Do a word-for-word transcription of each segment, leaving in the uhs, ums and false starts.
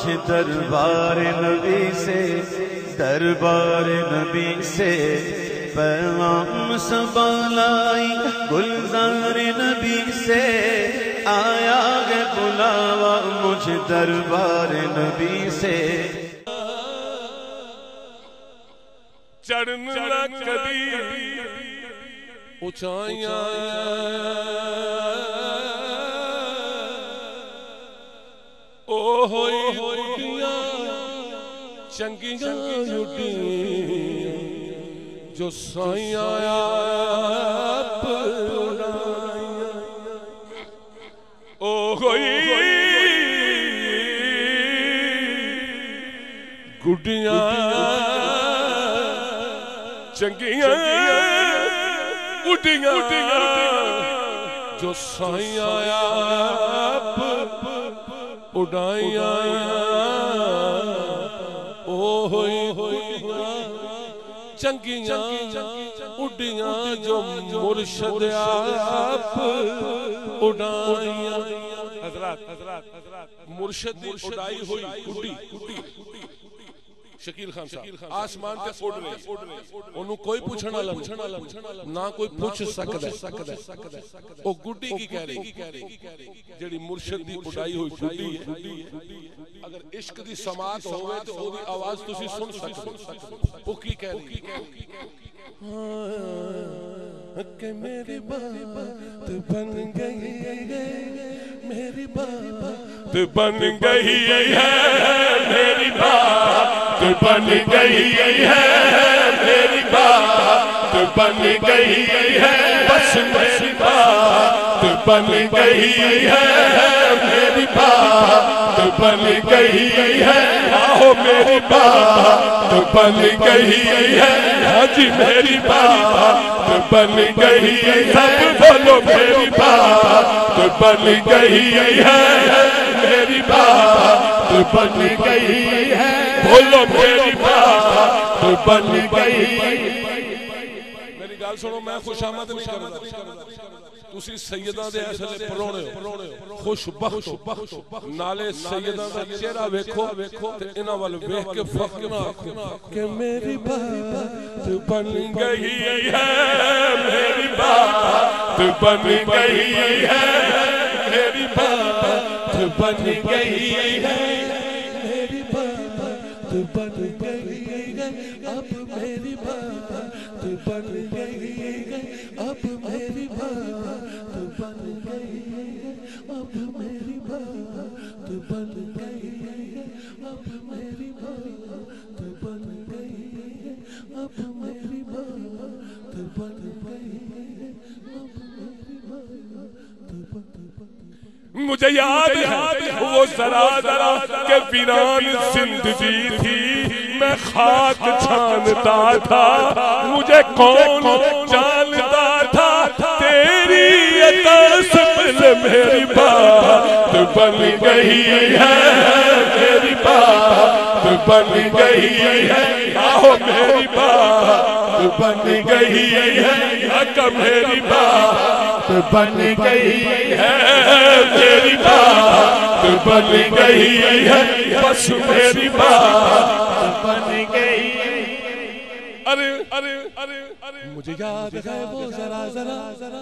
मुझे दरबार नबी से, दरबार नबी से पैगाम सबलाई, गुलजार नबी से आया है बुलावा मुझे दरबार नबी से। चढ़ना कदी ऊंचाइयां ओ होई होइयां चंगियां उड्डियां जो साइयां आप उड़ाइयां ओ होई गुड्डियां चंगियां उड्डियां जो साइयां आप उड़ाइयां ओ होई होइयां चंगियां उड्डियां जो मुर्शद आप उड़ाइयां। हजरत हजरत मुर्शद दी उड़ाई हुई उड्डी शकील खान साहब आसमान ते उड़ रहे, ओनू कोई पूछण वाला ना कोई पूछ सकदा ओ गुड्डी की कह रही जेड़ी मुर्शिद दी उड़ाई हुई गुड्डी है। अगर इश्क दी समात होवे तो ओदी आवाज तुसी सुन सकदे ओ की कह रही कि मेरी बात बन गई मेरी बात बन गई है मेरी बात बन गई है मेरी बात बन गई है बस मेरी बात बन गई है मेरी बात बन गई है आओ मेरी बात बन गई है हाजी मेरी बात बन गई है सब बोलो मेरी बात बन गई है मेरी बात बन गई है बोलो मेरी बात बन गई। मेरी गल सुनो मैं खुशामद नहीं करदा तुसी सैयदां दे असले परोणे हो खुशबख्त हो नाले सैयदां दा चेहरा वेखो ते इन्हां वाल वेख के फख्र ना आखो कि मेरी बात बन गई है मेरी बात बन गई है मेरी बात बन गई है मेरी बात बन गई है अब मेरी बात बन गई है अब मेरी बात बन गई है अब मेरी बात बन गई है अब मेरी बात बन गई है अब मेरी बात बन गई है अब मेरी बात बन। मुझे याद है वो जरा जरा के वीरान जिंदगी थी मैं खाक छानता था मुझे कौन जानता था तेरी अता से मेरी बात बन गई है मेरी बात बन गई है आओ मेरी बात बन गई है अका मेरी बात बन गई है मेरी बात बन गई है बस मेरी बात बन गई। अरे अरे अरे अरे मुझे याद है वो जरा जरा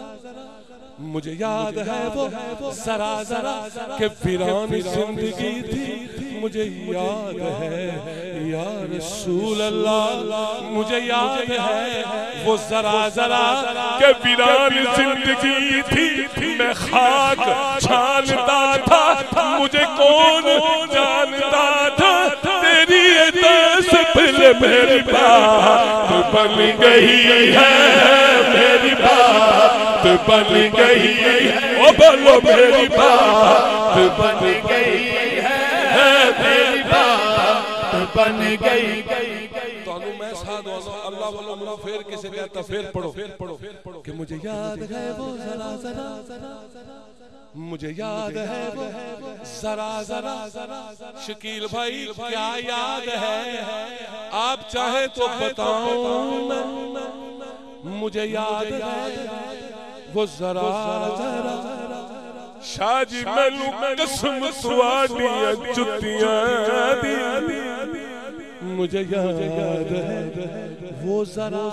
मुझे याद है वो जरा जरा के वीरान जिंदगी थी मुझे याद है या रसूल अल्लाह मुझे याद है वो जरा जरा के वीरान जिंदगी थी मैं खाक छानता था मुझे कौन जानता था तेरी से पहले मेरी बात बन गई है मेरी बात बन गई है ओ बोलो मेरी बात बन गई है मेरी बात बन गई। तानू मैं साथ अल्लाह वालों मुझे फिर किसे कहता फिर पढ़ो फिर पढ़ो कि मुझे याद है वो जरा जरा मुझे याद है वो जरा जरा शकील भाई क्या याद है आप चाहे तो बताओ मुझे याद है वो जरा जरा शाह जी मैनू कसम तुहाडियां जुत्तियां दी मुझे याद है वो जरा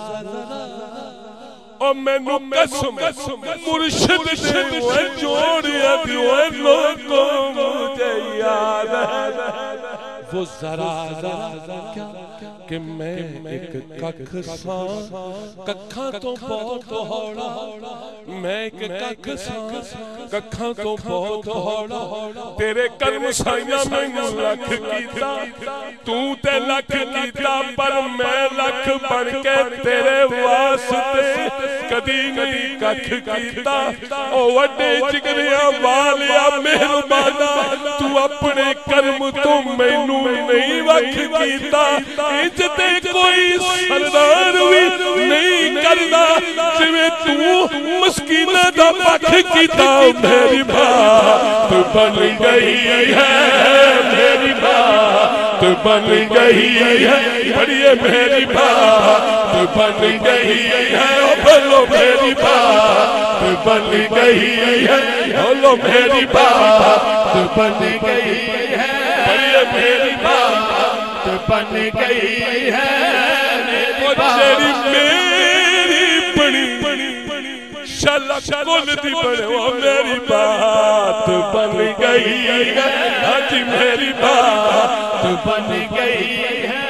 और मैनू कसम मुर्शिद ने जोड़िया दी लोगों मुझे याद है वो जरा क्या कि मैं एक कख सा कखा तो बहुत हौला मैं एक कख सा कखा तो बहुत हौला तेरे कर्म साइया मैनू लख कीता तू ते लख कीता पर मैं लख बन के तेरे वास्ते कदी नहीं कख कीता ओ वड्डे जिगरिया वालिया मेहरबाना तू अपने कर्म तो मैनू नहीं वख कीता इंज ते कोई सरदार भी नहीं करदा जिवें तू मस्कीना दा पख कीता मेरी बात बन गई है मेरी बात बन गई है बड़िए मेरी बात बन गई है ओ बोलो मेरी बात बन गई है बोलो मेरी बात बन गई है बड़िए मेरी बात बन गई है मेरी बात मेरी बड़ी शल कुल दी बड़ो मेरी बात बन गई है आज मेरी बात बन गई है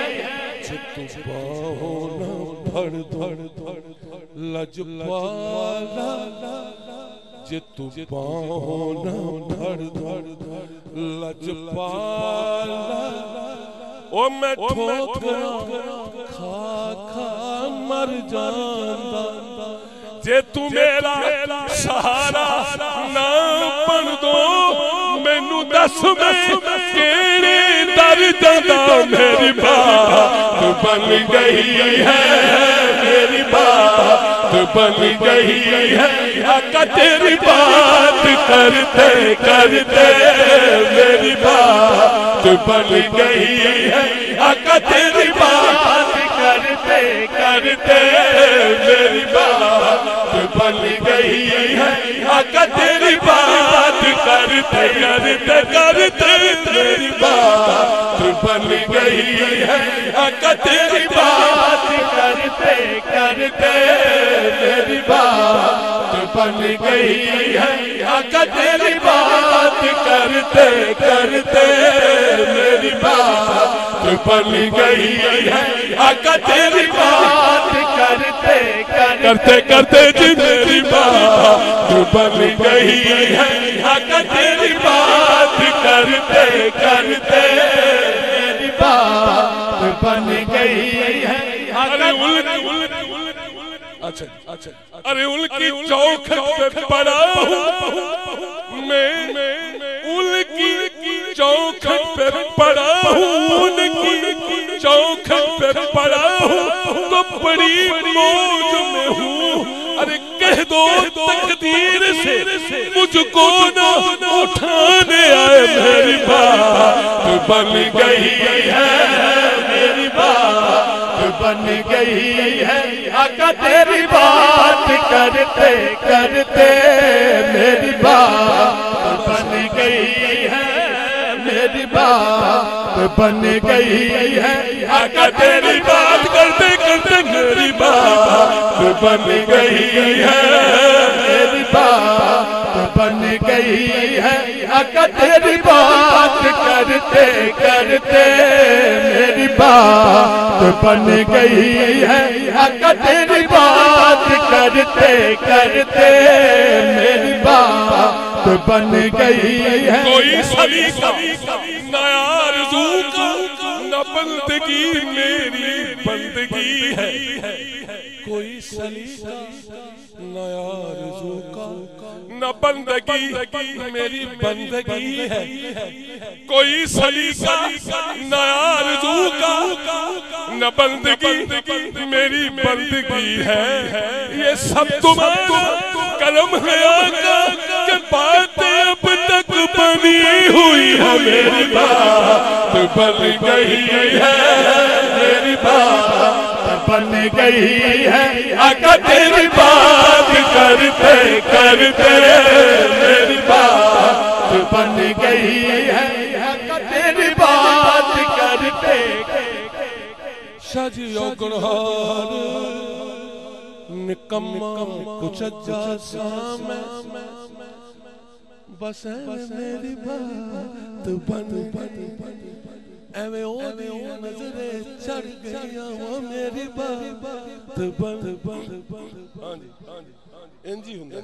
धड़ धड़ धड़ लजपाला जे तू पाना धड़ धड़ धड़ लजपाला ओ मैं ठोकरा खा खा मर जांदा जे तू मेरा सहारा ना बन दो मैनू दस मैं केड़े दर जांदा मेरी बात बन गई है मेरी बात बन गई है आका तेरी बात करते करते मेरी बात बन गई है आका तेरी बात करते करते मेरी बात बन गई है आका तेरी बात करते करते करते मेरी बात बन गई है आका तेरी बात करते करते मेरी बात बन गई है आका तेरी बात करते करते मेरी बात बन गई है आका तेरी बात करते करते करते जी मेरी बात बन गई है आका तेरी बात करते करते मेरी बात बन गई है अरे अच्छा अच्छा अरे उनकी चौखट पे पड़ा हूँ मैं उनकी चौखट पे पड़ा हूँ उनकी चौखट पे पड़ा हूँ तो बड़ी मौज में हूँ अरे कह दो तकदीर से मुझको ना उठाने आए मेरी बात बन गई है मेरी बात बन गई है आका तेरी बात करते करते मेरी बात बन गई है मेरी बात बन गई है आका तेरी बात करते करते मेरी बात बन गई है मेरी बात बन गई है आका तेरी बात करते करते मेरी बात बन गई है आका तेरी बात करते करते मेरी बात बन गई है कोई सलीका नया आरज़ू का न बंदगी मेरी बंदगी है कोई सलीका नया आरज़ू का न बंदगी मेरी बंदगी है कोई सलीका नया आरज़ू का न बंदगी मेरी बंदगी है ये सब तुम्हारा करम है आका के बातें अब तक बनी हुई है मेरी बात बन गई है मेरी बात बन गई है आका तेरी बात करते करते मेरी बात बन गई है आका तेरी बात करते शाजियो गुनहार निकम्मा कुछ जैसा मैं बस मेरी बात बन बन एवे ओ नजरे चढ़ गया वो मेरी बात बन बन हां जी हां जी इंजी हुंदा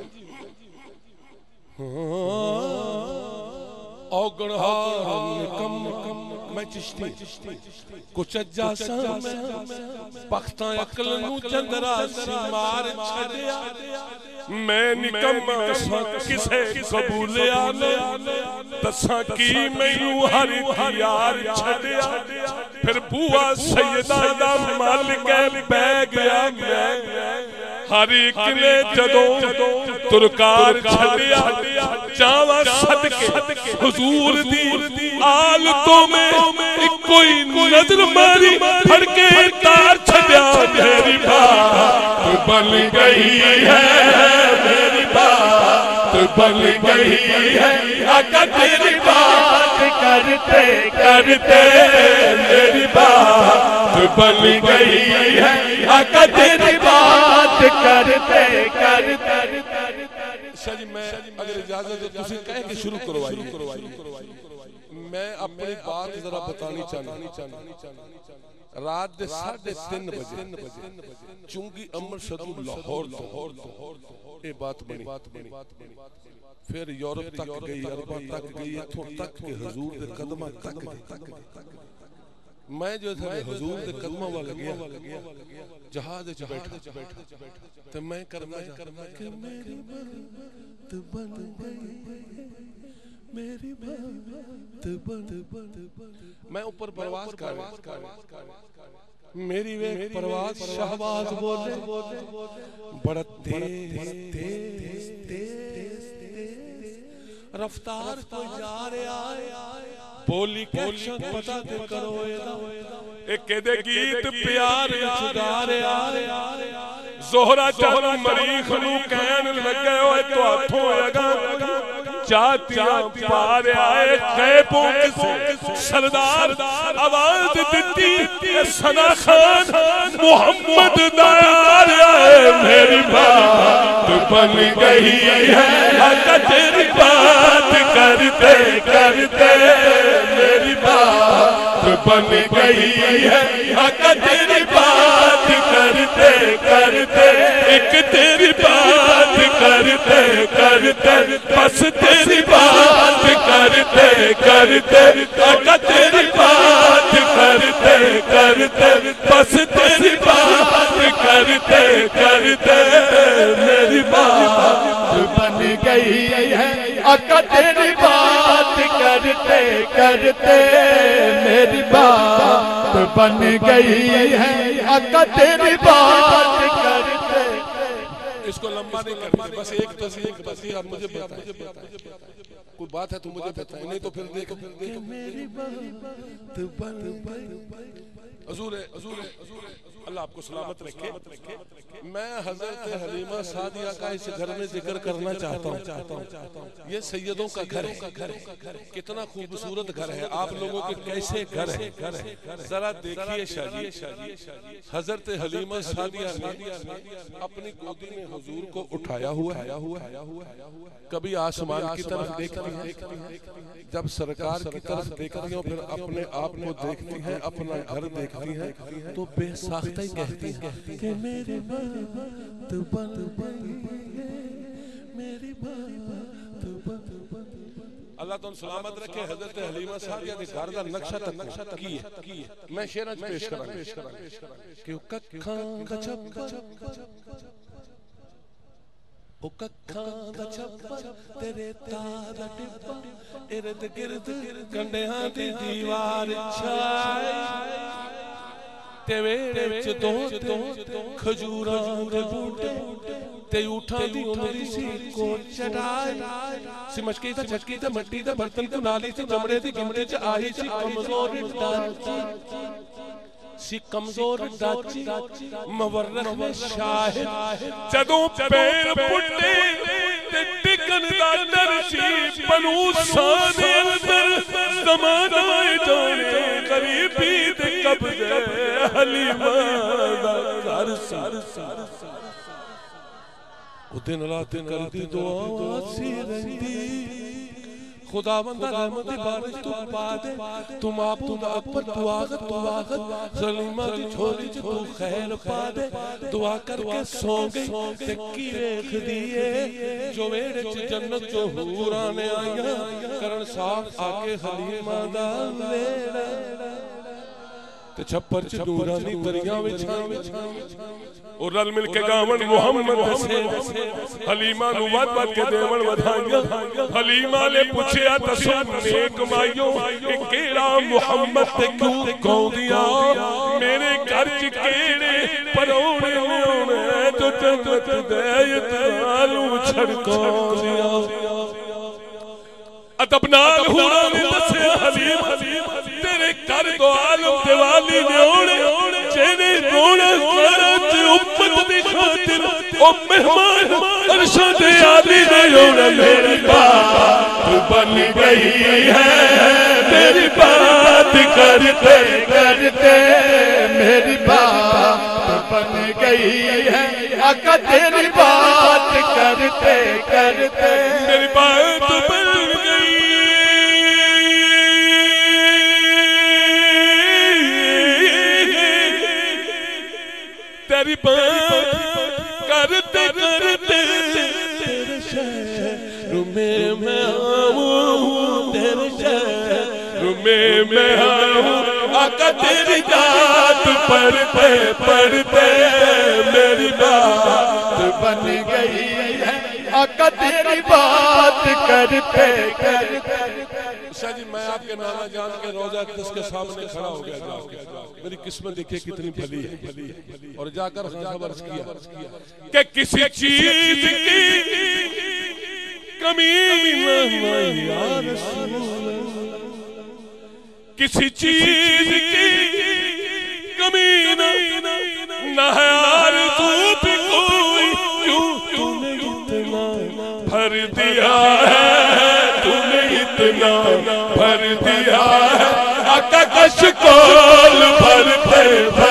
ओ गुनहार निकम्मा मैं चिश्ती कुछ जैसा मैं पख्ता अकल नू चंदरा सी मार छड़िया मैं निकम्मा सा किसे कबूलिया ने दसा की मैनू हर यार छड़िया फिर बुआ सैयदा दा मल के बह गया मैं हर एक ने जदों तुरकार छड़िया जावा सदके हुजूर दी आलतों में कोई नजर मारी फड़ के तार छड़िया मेरी बात बन गई है मेरी बात बन गई है आका तेरी बात करते करते मेरी बात बन गई है आका तेरी बात करते करते जी मैं अगर इजाजत है तुसी कह के शुरू करवाइए मैं अपनी बात जरा बतानी चाहता रात दे साढ़े तीन बजे चुंगी अमर सदू लाहौर लाहौर ये बात बनी फिर यूरोप तक गई अरबा तक गई इथों तक के हुजूर दे कदमां तक मैं जो था हुजूर दे कदमां वाल गया जहाज च बैठा ते मैं करना कि मेरी बात बन गई मेरी बात बन मैं ऊपर परवाज कर मेरी वे परवाज शहबाज बोले बड़ा तेज तेज तेज रफ्तार कोई जा रहा है बोली कैक्शन पता ते करो ए केदे गीत प्यार विच गा रहा जोहरा चल मरीख नू कहन लगे ओए तो हाथों अगा चातियां पार आए खैबों से सरदार आवाज दिती सना खान मोहम्मद दार आए मेरी बात बन गई है आका तेरी बात करते करते मेरी बात बन गई है आका तेरी बात करते करते एक तेरी बात करते करते बस तेरी बात करते करते आका तेरी बात करते करते बस तेरी बात करते करते मेरी बात बन गई है आका तेरी बात करते करते मेरी बात बन गई है आका तेरी बात करते इसको लंबा नहीं करना बस एक तस्वीर तस्वीर आप मुझे बताइए कोई बात है तो मुझे बताइए नहीं तो फिर देखो फिर देखो मेरी बात बन गई हुजूर हुजूर हुजूर अल्लाह आपको सलामत रखे मैं हजरत हलीमा सादिया का इस घर में जिक्र करना चाहता हूँ ये सैयदों का घर है कितना खूबसूरत घर है आप लोगों के कैसे घर है जरा देखिए शाजी हजरत हलीमा सादिया ने अपनी गोदी में हुजूर को उठाया हुआ है कभी आसमान की तरफ देखती है जब सरकार की तरफ देखती है फिर अपने आप को देखती है अपना घर देखती है तो बेसाख्ता ही कहती है कि मेरी बात बन गई मेरी बात बन अल्लाह तुम सलामत रखे हजरत हलीमा सादिया के घर का नक्शा तक नक्शा तक की है मैं शेर पेश करा पेश करा कि कक्खां दा छप्पा ओ कक्खां दा छप्पा तेरे तार टिप्पा इर्द गिर्द कंडियां दी दीवार छाई ते वेड़े विच दो दो खजूरां दे बूटे ते ऊठां दी उमरी सी को चढ़ाई सिमचकी ते छटकी ते मट्टी दे बर्तन को नाली ते चमड़े दी गिमटे च आई सी कमजोर डांची सी कमजोर डाची मवर्रख में शाहिद जदों पैर पुट्टे ते टिकन दा डर सी बनू साने अंदर ज़माना जाने गरीबी ते कब्ज़े हलीमा दा घर सार सार ओ दिन रात करदी दुआ सी रंदी खुदावंद रहमत दी बारिश तू पा दे तू माबूद अकबर दुआ कर दुआ कर सलीमा दी झोली च तू खैर पा दे दुआ करके सो गई ते की वेख दिए जो वेड़े च जन्नत चो हूरां ने आईयां करन साफ आके हलीमा दा वेड़ा ते छप्पर च नूरानी परियां विछावे और रल मिल के गावन मोहम्मद हसे हलीमा नु वद वद के देवण वधाइयां हलीमा ने पूछया दसो नेक माइयो ए केड़ा मोहम्मद ते क्यों गौंदियां मेरे घर च केड़े परौणे ने जो जन्नत दे इतनालू छड़कांदियां अदब नाल हुरा ने दसया हलीमा तेरे घर तो आलम दिवाली ने ओणे जेने रोना करत उम्मत दी खातिर ओ मेहमान अरशा दे आली ने ओणे मेरी बात बन गई है मेरी बात करते करते मेरी बात बन गई है आका तेरी बात करते करते मेरी बात बन गई तेरी बात करते करते तेरे शहर में मैं आऊं तेरे शहर में मैं आऊं आका तेरी जात पढ़ते पढ़ते मेरी बात बन गई है आका तेरी बात करते करते जी मैं आपके नाना जान के रोजा अक़दस के सामने खड़ा हो गया जाके मेरी किस्मत देखिए कितनी भली है और जाकर अर्ज किया कि किसी चीज की कमी नहीं या रसूल किसी चीज की कमी नहीं ना है आरज़ू भी कोई क्यों तूने इतना भर दिया है तूने इतना भर दिया है आका का शिकोल भरते